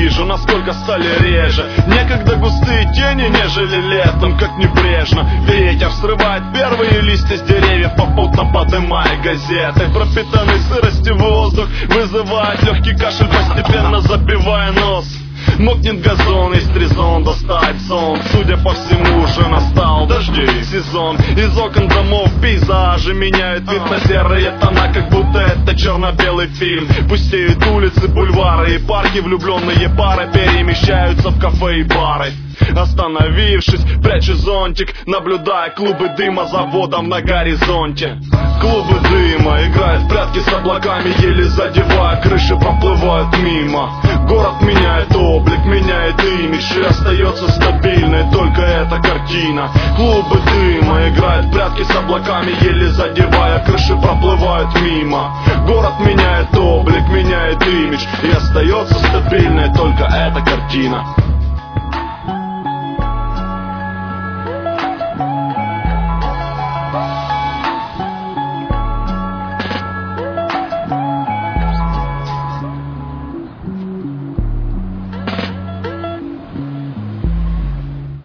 вижу, насколько стали реже. Некогда густые тени, нежели летом, как небрежно ветер срывает первые листья с деревьев, попутно подымая газеты. Пропитанный сыростью воздух вызывает легкий кашель, постепенно забивая нос. Мокнет газон, есть резон достать сон. Судя по всему, уже настал дождей сезон. Из окон домов пейзажи меняют вид на серые тона, как будто это черно-белый фильм. Пустеют улицы, бульвары и парки. Влюбленные пары перемещаются в кафе и бары. Остановившись, прячу зонтик, наблюдая клубы дыма за водом на горизонте. Клубы дыма играют в прятки с облаками, еле задевая крыши, проплывают мимо. Город меняет облик, меняет имидж, и остается стабильной только эта картина. Клубы дыма играют в прятки с облаками, еле задевая крыши, проплывают мимо. Город меняет облик, меняет имидж, и остается стабильной только эта картина.